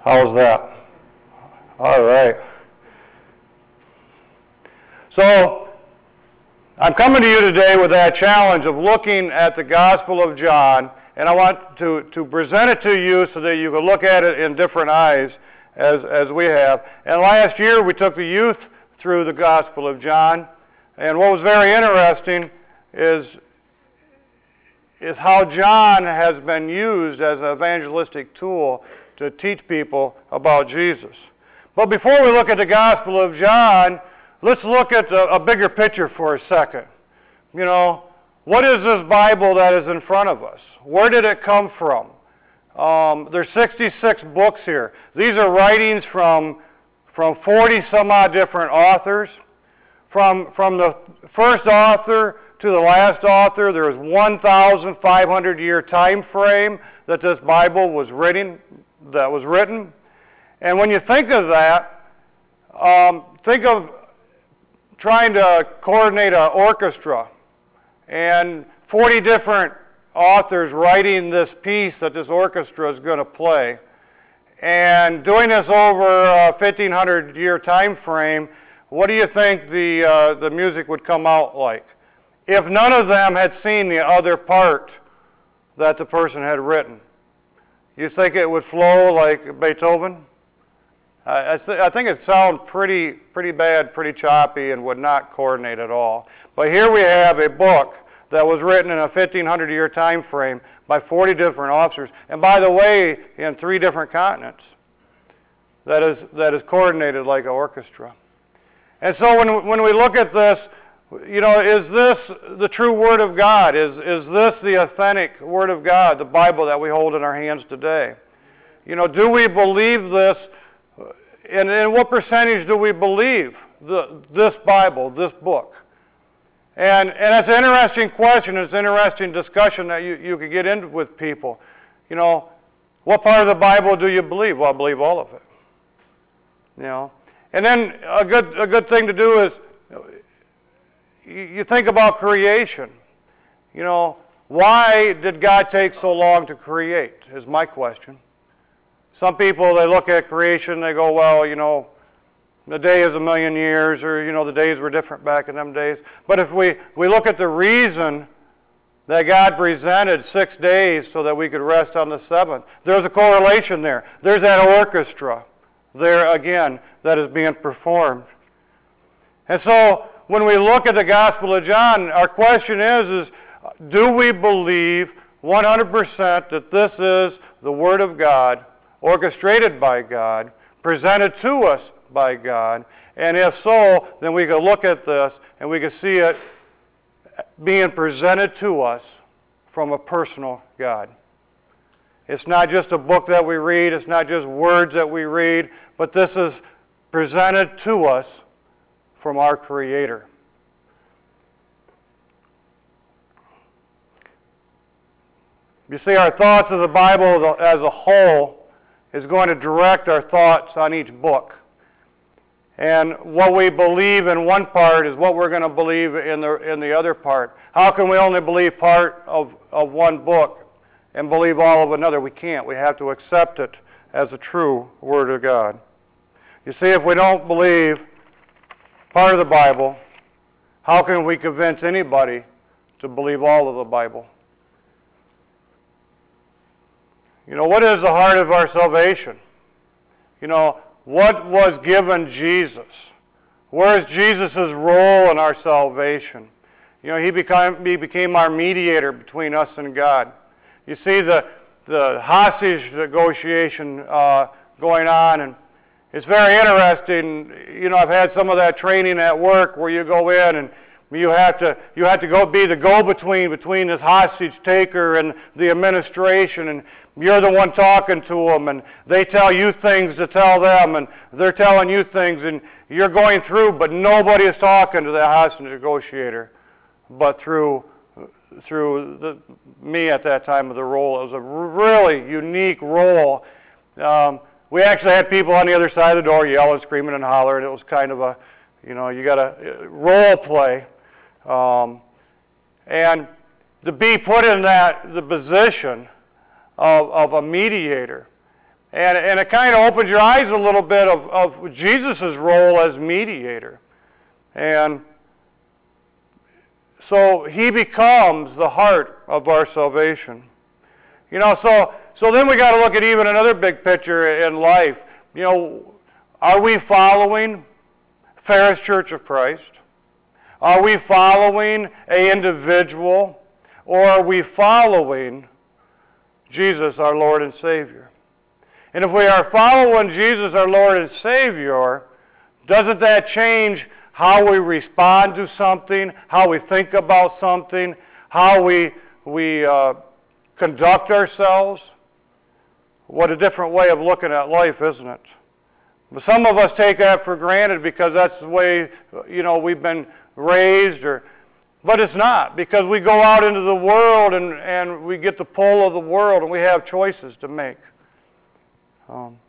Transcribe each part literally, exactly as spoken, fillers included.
How's that? All right. So, I'm coming to you today with that challenge of looking at the Gospel of John, and I want to, to present it to you so that you can look at it in different eyes as, as we have. And last year we took the youth through the Gospel of John, and what was very interesting is, is how John has been used as an evangelistic tool to teach people about Jesus. But before we look at the Gospel of John, let's look at a, a bigger picture for a second. You know, what is this Bible that is in front of us? Where did it come from? Um, there's sixty-six books here. These are writings from, from forty some odd different authors. From, from the first author to the last author, there is one thousand five hundred year time frame that this Bible was written, that was written. And when you think of that, um, think of trying to coordinate an orchestra and forty different authors writing this piece that this orchestra is going to play, and doing this over a fifteen hundred year time frame. What do you think the, uh, the music would come out like if none of them had seen the other part that the person had written? You think it would flow like Beethoven? I, I, th I think it sounds pretty, pretty bad, pretty choppy, and would not coordinate at all. But here we have a book that was written in a fifteen hundred year time frame by forty different authors, and by the way, in three different continents, that is, that is coordinated like an orchestra. And so when, when we look at this, you know, is this the true Word of God? Is, is this the authentic Word of God, the Bible that we hold in our hands today? You know, do we believe this? And in what percentage do we believe the, this Bible, this book? And, and it's an interesting question, it's an interesting discussion that you, you could get into with people. You know, what part of the Bible do you believe? Well, I believe all of it. You know, and then a good, a good thing to do is, you, you think about creation. You know, why did God take so long to create, is my question. Some people, they look at creation, they go, well, you know, the day is a million years, or, you know, the days were different back in them days. But if we, we look at the reason that God presented six days so that we could rest on the seventh, there's a correlation there. There's that orchestra there again that is being performed. And so when we look at the Gospel of John, our question is, is do we believe one hundred percent that this is the Word of God, orchestrated by God, presented to us by God? And if so, then we can look at this and we can see it being presented to us from a personal God. It's not just a book that we read, it's not just words that we read, but this is presented to us from our Creator. You see, our thoughts of the Bible as a whole is going to direct our thoughts on each book. And what we believe in one part is what we're going to believe in the, in the other part. How can we only believe part of, of one book and believe all of another? We can't. We have to accept it as a true Word of God. You see, if we don't believe part of the Bible, how can we convince anybody to believe all of the Bible? You know, what is the heart of our salvation? You know, what was given Jesus? Where is Jesus' role in our salvation? You know, he became, he became our mediator between us and God. You see the, the hostage negotiation uh, going on, and it's very interesting. You know, I've had some of that training at work where you go in and you have to, you have to go be the go-between between this hostage taker and the administration, and you're the one talking to them, and they tell you things to tell them, and they're telling you things, and you're going through, but nobody is talking to that hostage negotiator but through, through the, me at that time of the role. It was a really unique role. Um, we actually had people on the other side of the door yelling, screaming, and hollering. It was kind of a, you know, you got to role play. Um, and to be put in that, the position of, of a mediator, And, and it kind of opens your eyes a little bit of, of Jesus' role as mediator. And so he becomes the heart of our salvation. You know, so, so then we got to look at even another big picture in life. You know, are we following Ferris Church of Christ? Are we following an individual? Or are we following Jesus, our Lord and Savior? And if we are following Jesus, our Lord and Savior, doesn't that change how we respond to something, how we think about something, how we, we uh, conduct ourselves? What a different way of looking at life, isn't it? But some of us take that for granted because that's the way, you know, we've been raised, or, but it's not, because we go out into the world and, and we get the pull of the world and we have choices to make. Um,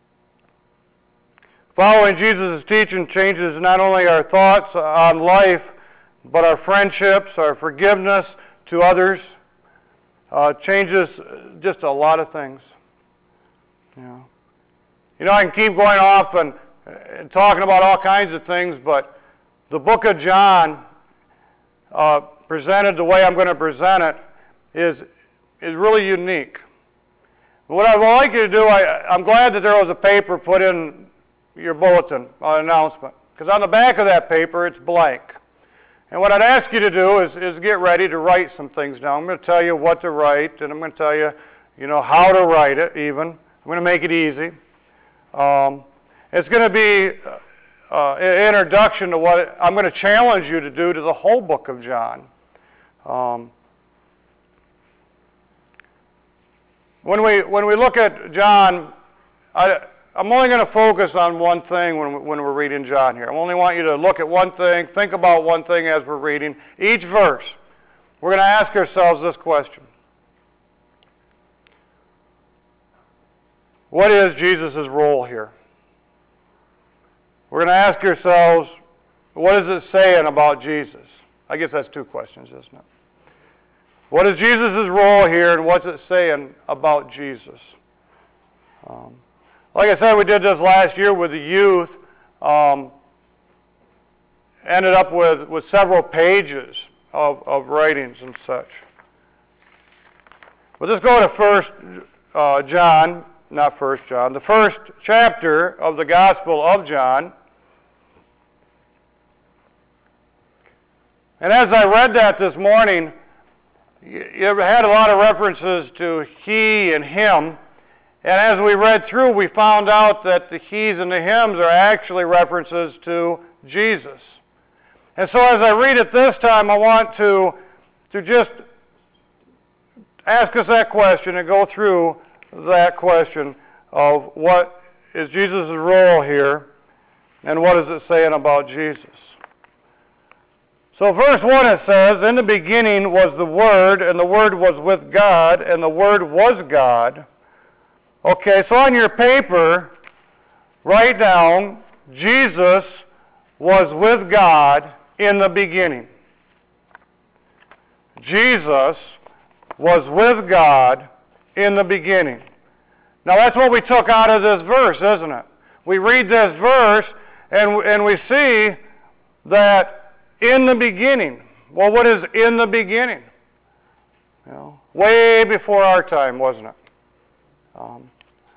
following Jesus' teaching changes not only our thoughts on life, but our friendships, our forgiveness to others, uh, changes just a lot of things. You know, you know, I can keep going off and, and talking about all kinds of things, but the book of John, uh, presented the way I'm going to present it, is, is really unique. What I would like you to do, I, I'm glad that there was a paper put in your bulletin, uh, announcement, because on the back of that paper it's blank. And what I'd ask you to do is, is get ready to write some things down. I'm going to tell you what to write, and I'm going to tell you, you know, how to write it even. I'm going to make it easy. Um, it's going to be uh, an introduction to what I'm going to challenge you to do to the whole book of John. Um, when we when we look at John, I, I'm only going to focus on one thing when, when we're reading John here. I only want you to look at one thing, think about one thing as we're reading. Each verse, we're going to ask ourselves this question. What is Jesus' role here? We're going to ask ourselves, what is it saying about Jesus? I guess that's two questions, isn't it? What is Jesus' role here, and what's it saying about Jesus? Um, like I said, we did this last year with the youth. Um, ended up with, with several pages of, of writings and such. But let's go to First uh, John. Not First John, the first chapter of the Gospel of John. And as I read that this morning, you had a lot of references to he and him. And as we read through, we found out that the he's and the hims are actually references to Jesus. And so as I read it this time, I want to, to just ask us that question and go through that question of what is Jesus' role here and what is it saying about Jesus. So verse one, it says, in the beginning was the Word, and the Word was with God, and the Word was God. Okay, so on your paper, write down, Jesus was with God in the beginning. Jesus was with God in the beginning. Now that's what we took out of this verse, isn't it? We read this verse and, and we see that in the beginning. Well, what is in the beginning? You know, way before our time, wasn't it? Um,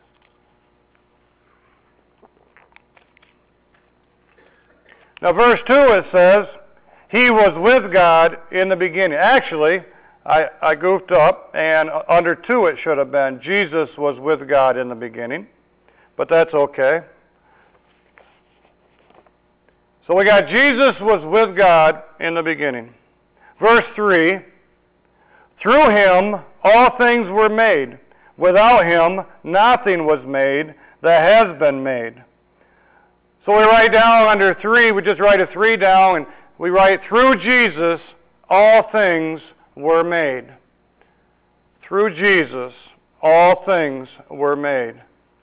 now verse two, it says, he was with God in the beginning. Actually, I, I goofed up, and under two it should have been, Jesus was with God in the beginning, but that's okay. So we got Jesus was with God in the beginning. Verse three, through him all things were made. Without him nothing was made that has been made. So we write down under three, we just write a three down, and we write through Jesus all things were made. Through Jesus, all things were made.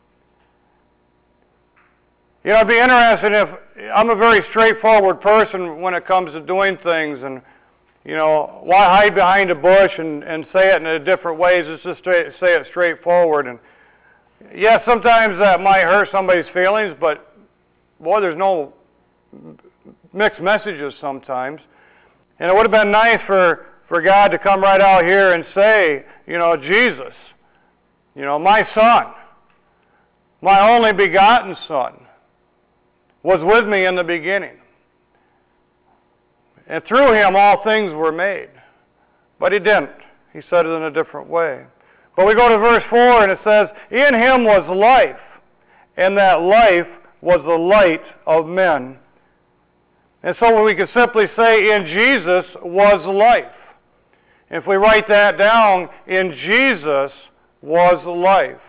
You know, it'd be interesting if, I'm a very straightforward person when it comes to doing things, and, you know, why hide behind a bush and, and say it in a different ways? It's just straight, say it straightforward. And Yeah, sometimes that might hurt somebody's feelings, but boy, there's no mixed messages sometimes. And it would have been nice for, for God to come right out here and say, you know, Jesus, you know, my son, my only begotten son, was with me in the beginning. And through him all things were made. But he didn't. He said it in a different way. But we go to verse four and it says, in him was life, and that life was the light of men. And so we could simply say, in Jesus was life. If we write that down, in Jesus was life.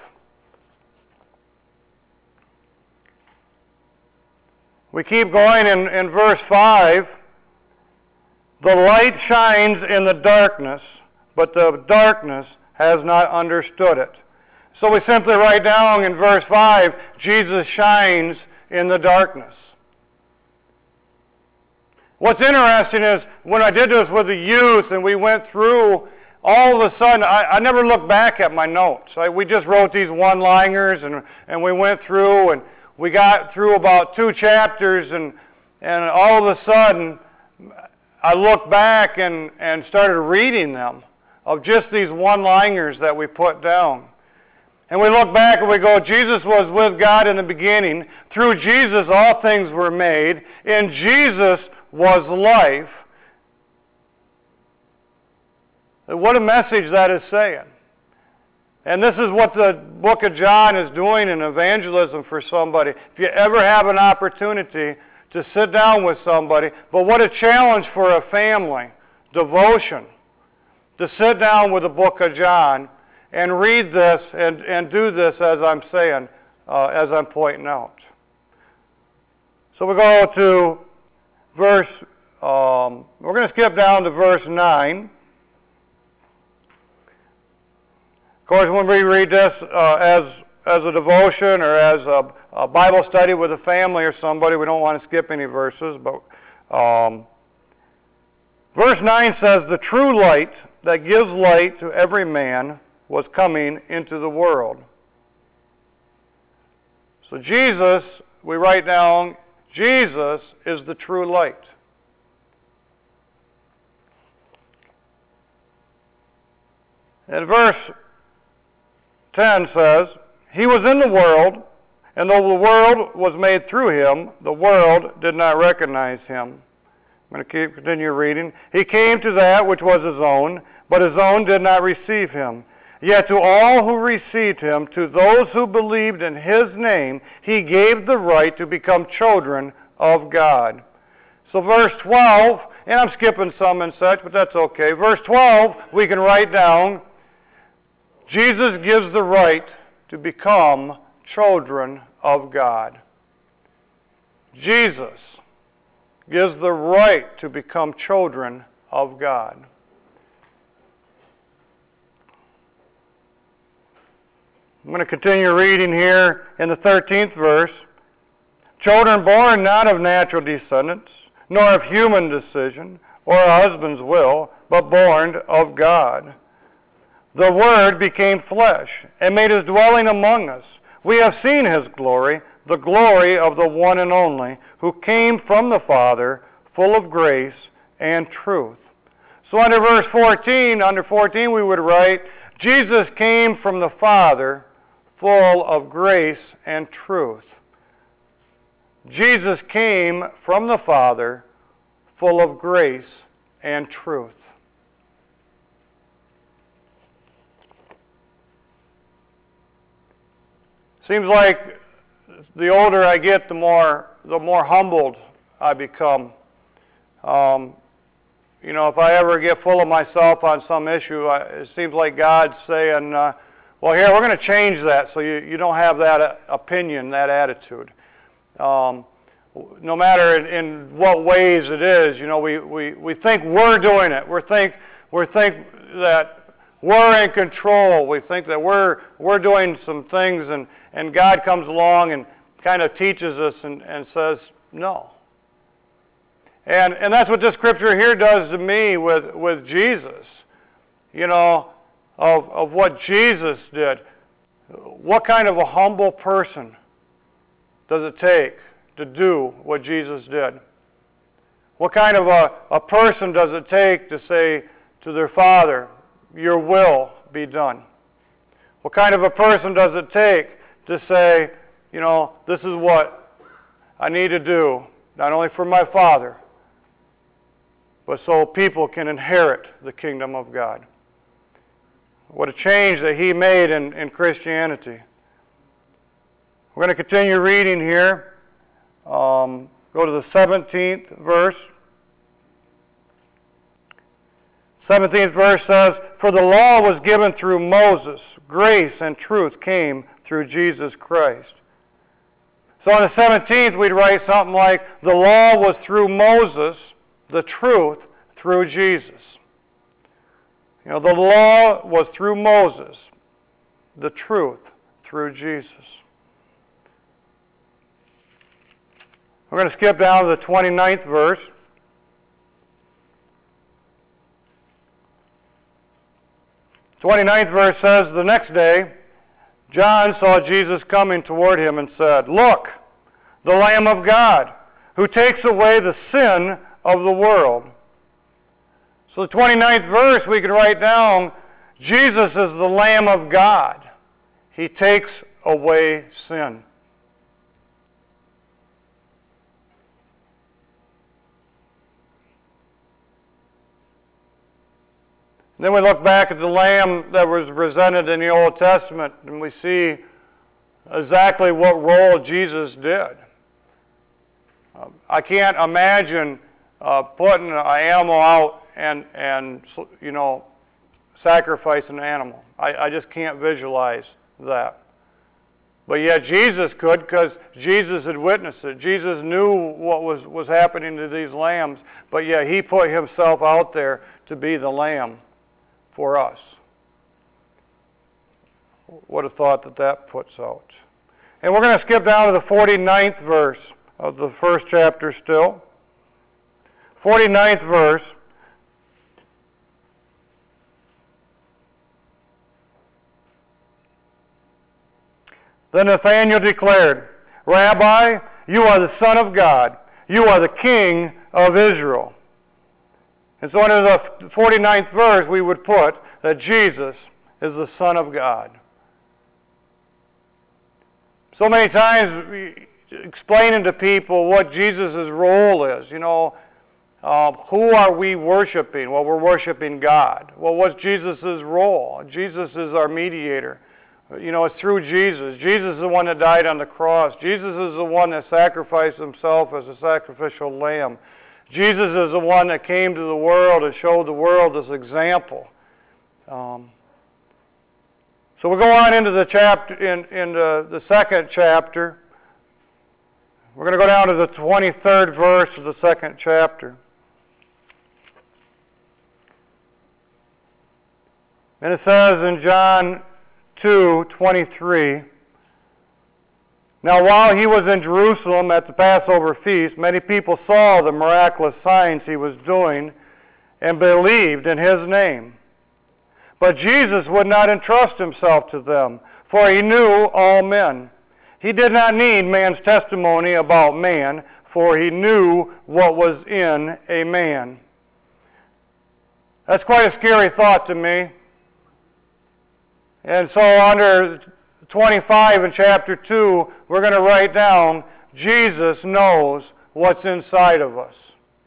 We keep going in, in verse five. The light shines in the darkness, but the darkness has not understood it. So we simply write down in verse five, Jesus shines in the darkness. What's interesting is when I did this with the youth and we went through, all of a sudden, I, I never looked back at my notes. I, we just wrote these one-liners and, and we went through and we got through about two chapters and, and all of a sudden, I looked back and, and started reading them of just these one-liners that we put down. And we look back and we go, Jesus was with God in the beginning. Through Jesus all things were made. In Jesus was life. What a message that is saying. And this is what the book of John is doing in evangelism for somebody. If you ever have an opportunity to sit down with somebody, but what a challenge for a family, devotion, to sit down with the book of John and read this and, and do this as I'm saying, uh, as I'm pointing out. So we go to verse, um, we're going to skip down to verse nine. Of course, when we read this uh, as, as a devotion or as a, a Bible study with a family or somebody, we don't want to skip any verses, but um, verse nine says, the true light that gives light to every man was coming into the world. So Jesus, we write down, Jesus is the true light. And verse ten says, he was in the world, and though the world was made through him, the world did not recognize him. I'm going to keep, continue reading. He came to that which was his own, but his own did not receive him. Yet to all who received him, to those who believed in his name, he gave the right to become children of God. So verse twelve, and I'm skipping some and such, but that's okay. Verse twelve, we can write down, Jesus gives the right to become children of God. Jesus gives the right to become children of God. I'm going to continue reading here in the thirteenth verse. Children born not of natural descendants, nor of human decision, or a husband's will, but born of God. The Word became flesh, and made his dwelling among us. We have seen his glory, the glory of the one and only, who came from the Father, full of grace and truth. So under verse fourteen, under fourteen we would write, Jesus came from the Father, full of grace and truth. Jesus came from the Father, full of grace and truth. Seems like the older I get, the more the more humbled I become. Um, you know, if I ever get full of myself on some issue, I, it seems like God's saying, uh, well, here, we're going to change that so you, you don't have that uh, opinion, that attitude. Um, no matter in, in what ways it is, you know, we, we, we think we're doing it. We think, we think that we're in control. We think that we're, we're doing some things, and, and God comes along and kind of teaches us and, and says, no. And, and that's what this scripture here does to me with, with Jesus. You know, of, of what Jesus did. What kind of a humble person does it take to do what Jesus did? What kind of a, a person does it take to say to their Father, your will be done? What kind of a person does it take to say, you know, this is what I need to do, not only for my Father, but so people can inherit the kingdom of God? What a change that he made in, in Christianity. We're going to continue reading here. Um, go to the seventeenth verse. seventeenth verse says, for the law was given through Moses. Grace and truth came through Jesus Christ. So on the seventeenth, we'd write something like, the law was through Moses, the truth through Jesus. You know, the law was through Moses, the truth through Jesus. We're going to skip down to the twenty-ninth verse. twenty-ninth verse says, the next day, John saw Jesus coming toward him and said, look, the Lamb of God, who takes away the sin of the world. So the twenty-ninth verse, we can write down, Jesus is the Lamb of God. He takes away sin. Then we look back at the lamb that was presented in the Old Testament, and we see exactly what role Jesus did. Uh, I can't imagine uh, putting an animal out and, and you know, sacrificing an animal. I, I just can't visualize that. But yet Jesus could, because Jesus had witnessed it. Jesus knew what was, was happening to these lambs, but yet he put himself out there to be the lamb for us. What a thought that that puts out. And we're going to skip down to the forty-ninth verse of the first chapter still. forty-ninth verse. Then Nathanael declared, Rabbi, you are the Son of God. You are the King of Israel. And so under the forty-ninth verse, we would put that Jesus is the Son of God. So many times, we, explaining to people what Jesus' role is, you know, uh, who are we worshiping? Well, we're worshiping God. Well, what's Jesus' role? Jesus is our mediator. You know, it's through Jesus. Jesus is the one that died on the cross. Jesus is the one that sacrificed himself as a sacrificial lamb. Jesus is the one that came to the world and showed the world this example. Um, so we'll go on into the chapter, in, in the, the second chapter. We're going to go down to the twenty-third verse of the second chapter. And it says in John two twenty-three, now while he was in Jerusalem at the Passover feast, many people saw the miraculous signs he was doing and believed in his name. But Jesus would not entrust himself to them, for he knew all men. He did not need man's testimony about man, for he knew what was in a man. That's quite a scary thought to me. And so under twenty-five in chapter two, we're going to write down, Jesus knows what's inside of us.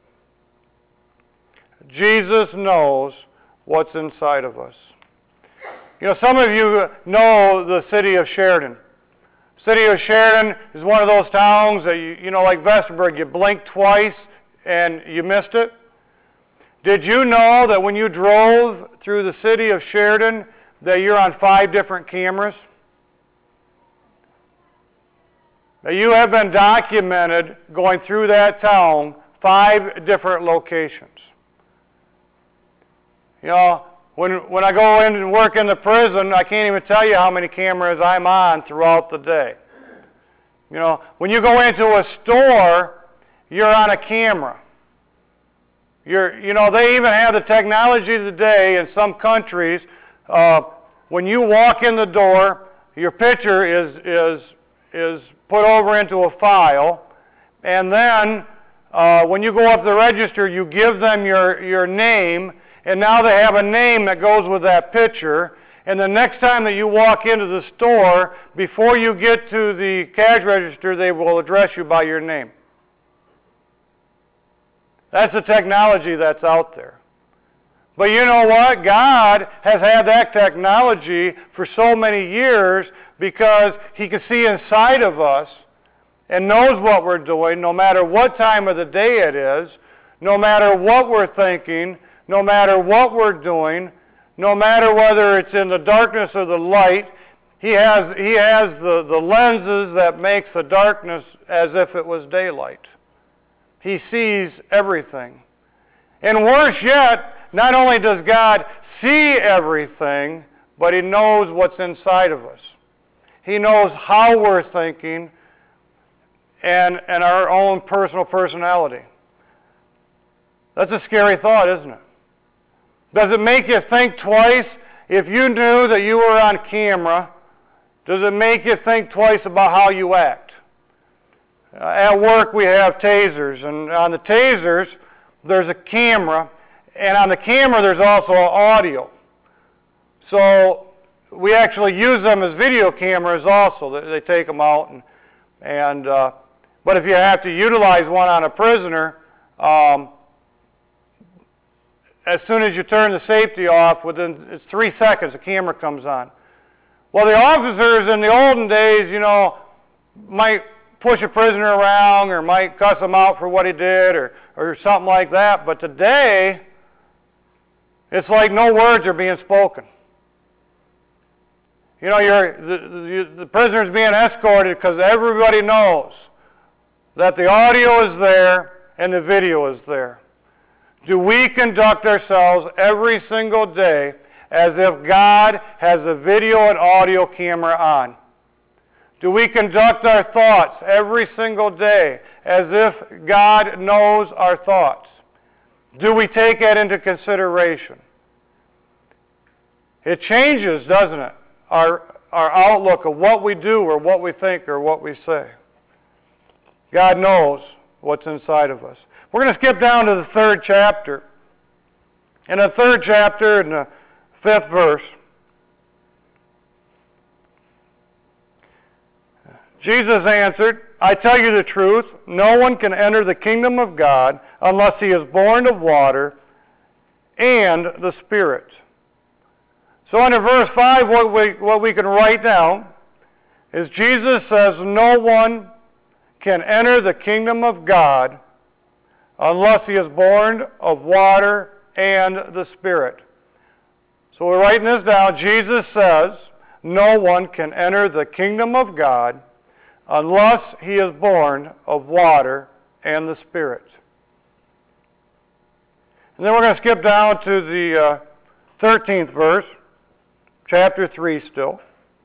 Jesus knows what's inside of us. You know, some of you know the city of Sheridan. City of Sheridan is one of those towns that, you, you know, like Vesterburg, you blink twice and you missed it. Did you know that when you drove through the city of Sheridan, that you're on five different cameras? That you have been documented going through that town, five different locations. You know, when, when I go in and work in the prison, I can't even tell you how many cameras I'm on throughout the day. You know, when you go into a store, you're on a camera. You're, you know, they even have the technology today in some countries. Uh, when you walk in the door, your picture is, is, is put over into a file, and then uh, when you go up to the register, you give them your, your name, and now they have a name that goes with that picture. And the next time that you walk into the store, before you get to the cash register, they will address you by your name. That's the technology that's out there. But you know what? God has had that technology for so many years because He can see inside of us and knows what we're doing, no matter what time of the day it is, no matter what we're thinking, no matter what we're doing, no matter whether it's in the darkness or the light. He has, he has the, the lenses that makes the darkness as if it was daylight. He sees everything. And worse yet, not only does God see everything, but He knows what's inside of us. He knows how we're thinking and, and our own personal personality. That's a scary thought, isn't it? Does it make you think twice? If you knew that you were on camera, does it make you think twice about how you act? Uh, at work we have tasers, and on the tasers there's a camera, and on the camera there's also audio. So we actually use them as video cameras also. They, they take them out, and, and uh, but if you have to utilize one on a prisoner, um, as soon as you turn the safety off, within it's three seconds, the camera comes on. Well, the officers in the olden days, you know, might push a prisoner around or might cuss him out for what he did or, or something like that. But today, it's like no words are being spoken. You know, you're, the, the, the prisoner's being escorted because everybody knows that the audio is there and the video is there. Do we conduct ourselves every single day as if God has a video and audio camera on? Do we conduct our thoughts every single day as if God knows our thoughts? Do we take that into consideration? It changes, doesn't it? Our, our outlook of what we do or what we think or what we say. God knows what's inside of us. We're going to skip down to the third chapter. In the third chapter, in the fifth verse, Jesus answered, I tell you the truth, no one can enter the kingdom of God unless he is born of water and the Spirit. So under verse five, what we, what we can write down is Jesus says no one can enter the kingdom of God unless he is born of water and the Spirit. So we're writing this down. Jesus says no one can enter the kingdom of God unless he is born of water and the Spirit. And then we're going to skip down to the uh, thirteenth verse, chapter three still.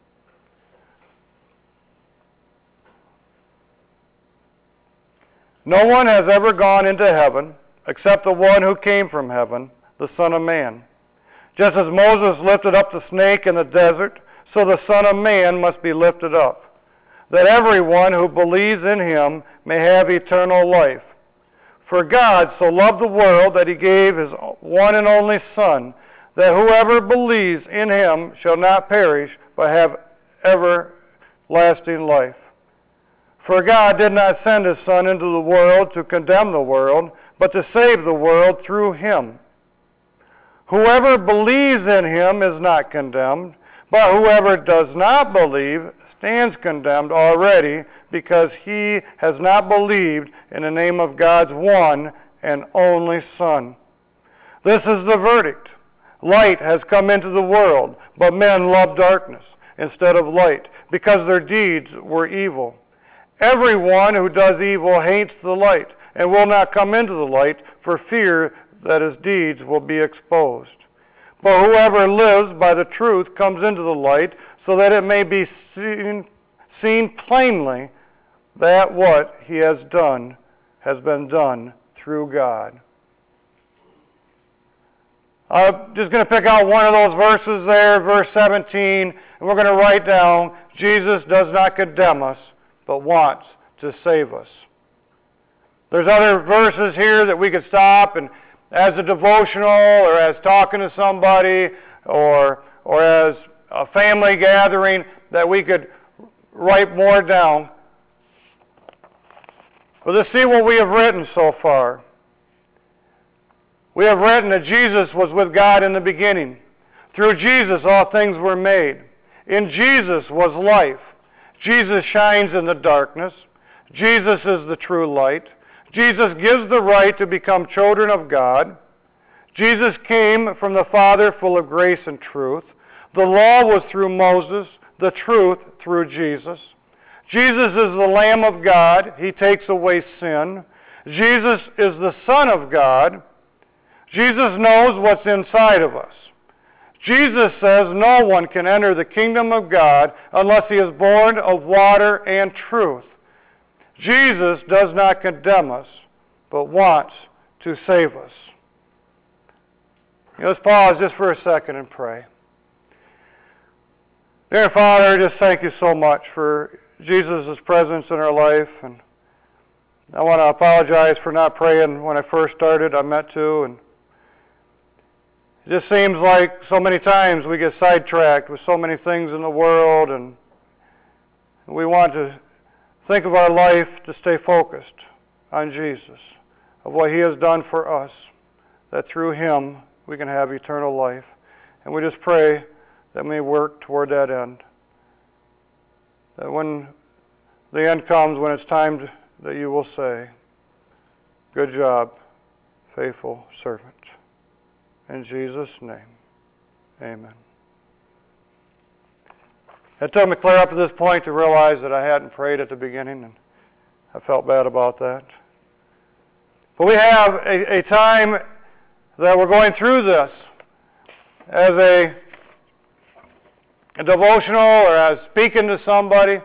No one has ever gone into heaven except the one who came from heaven, the Son of Man. Just as Moses lifted up the snake in the desert, so the Son of Man must be lifted up, that everyone who believes in him may have eternal life. For God so loved the world that he gave his one and only Son, that whoever believes in him shall not perish, but have everlasting life. For God did not send his Son into the world to condemn the world, but to save the world through him. Whoever believes in him is not condemned, but whoever does not believe stands condemned already, because he has not believed in the name of God's one and only Son. This is the verdict. Light has come into the world, but men love darkness instead of light, because their deeds were evil. Everyone who does evil hates the light and will not come into the light for fear that his deeds will be exposed. But whoever lives by the truth comes into the light, so that it may be seen, seen plainly that what he has done has been done through God. I'm just going to pick out one of those verses there, verse seventeen, and we're going to write down, Jesus does not condemn us, but wants to save us. There's other verses here that we could stop and as a devotional or as talking to somebody or, or as a family gathering that we could write more down. But let's see what we have written so far. We have written that Jesus was with God in the beginning. Through Jesus all things were made. In Jesus was life. Jesus shines in the darkness. Jesus is the true light. Jesus gives the right to become children of God. Jesus came from the Father full of grace and truth. The law was through Moses, the truth through Jesus. Jesus is the Lamb of God. He takes away sin. Jesus is the Son of God. Jesus knows what's inside of us. Jesus says no one can enter the kingdom of God unless he is born of water and truth. Jesus does not condemn us, but wants to save us. Let's pause just for a second and pray. Dear Father, I just thank you so much for Jesus' presence in our life. And I want to apologize for not praying when I first started. I meant to. And it just seems like so many times we get sidetracked with so many things in the world, and we want to think of our life to stay focused on Jesus, of what he has done for us, that through him we can have eternal life. And we just pray that we work toward that end. That when the end comes, when it's time to, that you will say, good job, faithful servant. In Jesus' name, amen. It took me clear up to this point to realize that I hadn't prayed at the beginning, and I felt bad about that. But we have a, a time that we're going through this as a, a devotional or as speaking to somebody.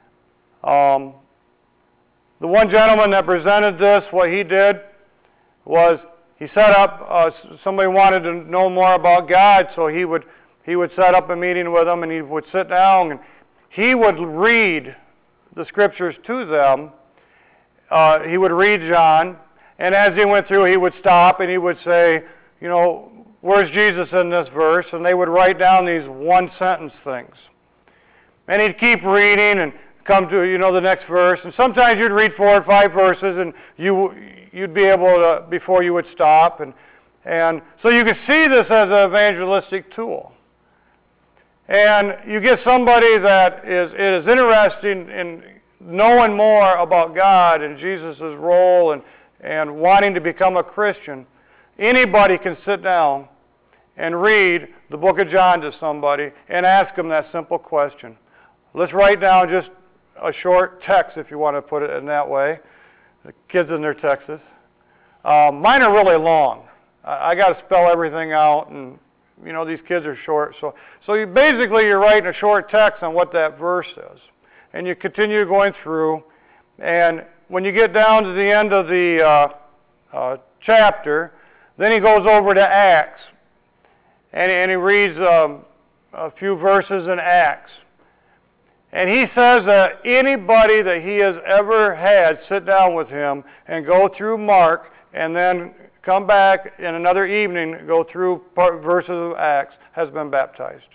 Um, the one gentleman that presented this, what he did was he set up, uh, somebody wanted to know more about God, so he would he would set up a meeting with them, and he would sit down, and he would read the scriptures to them. Uh, he would read John, and as he went through, he would stop, and he would say, you know, where's Jesus in this verse? And they would write down these one-sentence things. And he'd keep reading and come to, you know, the next verse. And sometimes you'd read four or five verses, and you, you'd be able to, before you would stop. And, and so you could see this as an evangelistic tool. And you get somebody that is, is interested in knowing more about God and Jesus' role and, and wanting to become a Christian. Anybody can sit down and read the book of John to somebody and ask them that simple question. Let's write down just a short text, if you want to put it in that way. The kids in their texts. Um, mine are really long. I, I got to spell everything out, and you know, these kids are short. So, so you basically you're writing a short text on what that verse is. And you continue going through. And when you get down to the end of the uh, uh, chapter, then he goes over to Acts. And, and he reads um, a few verses in Acts. And he says that anybody that he has ever had sit down with him and go through Mark and then come back in another evening, go through part, verses of Acts, has been baptized.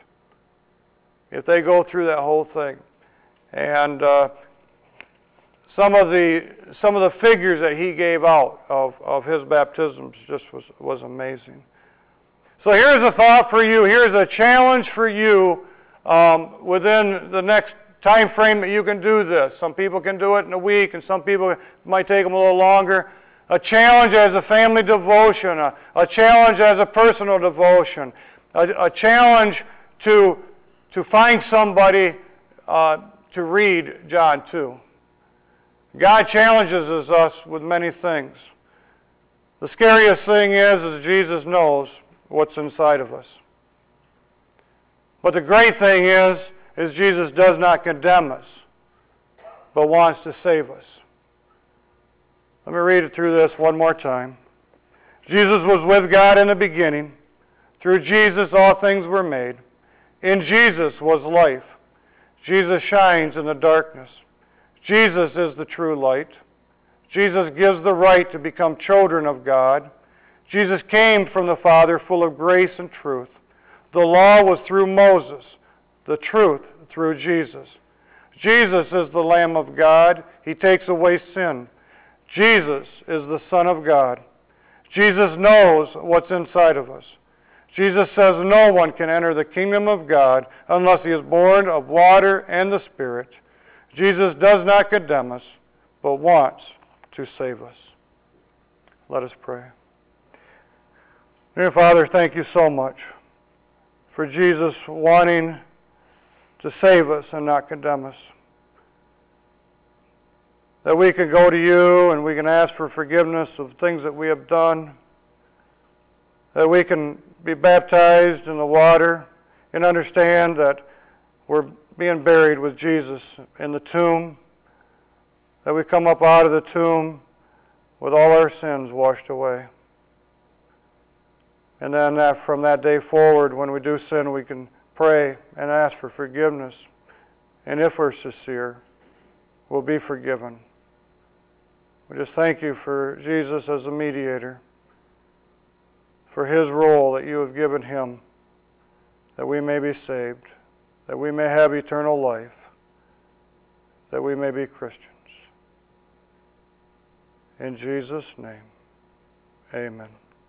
If they go through that whole thing. And uh, some of the some of the figures that he gave out of, of his baptisms just was, was amazing. So here's a thought for you. Here's a challenge for you um, within the next time frame that you can do this. Some people can do it in a week, and some people it might take them a little longer. A challenge as a family devotion, a, a challenge as a personal devotion, a, a challenge to, to find somebody uh, to read John two. God challenges us with many things. The scariest thing is, is Jesus knows what's inside of us. But the great thing is, is Jesus does not condemn us, but wants to save us. Let me read it through this one more time. Jesus was with God in the beginning. Through Jesus all things were made. In Jesus was life. Jesus shines in the darkness. Jesus is the true light. Jesus gives the right to become children of God. Jesus came from the Father full of grace and truth. The law was through Moses, the truth through Jesus. Jesus is the Lamb of God. He takes away sin. Jesus is the Son of God. Jesus knows what's inside of us. Jesus says no one can enter the kingdom of God unless he is born of water and the Spirit. Jesus does not condemn us, but wants to save us. Let us pray. Dear Father, thank you so much for Jesus wanting to save us and not condemn us. That we can go to you and we can ask for forgiveness of things that we have done. That we can be baptized in the water and understand that we're being buried with Jesus in the tomb. That we come up out of the tomb with all our sins washed away. And then that from that day forward, when we do sin, we can pray and ask for forgiveness. And if we're sincere, we'll be forgiven. We just thank you for Jesus as a mediator, for his role that you have given him, that we may be saved, that we may have eternal life, that we may be Christians. In Jesus' name, amen.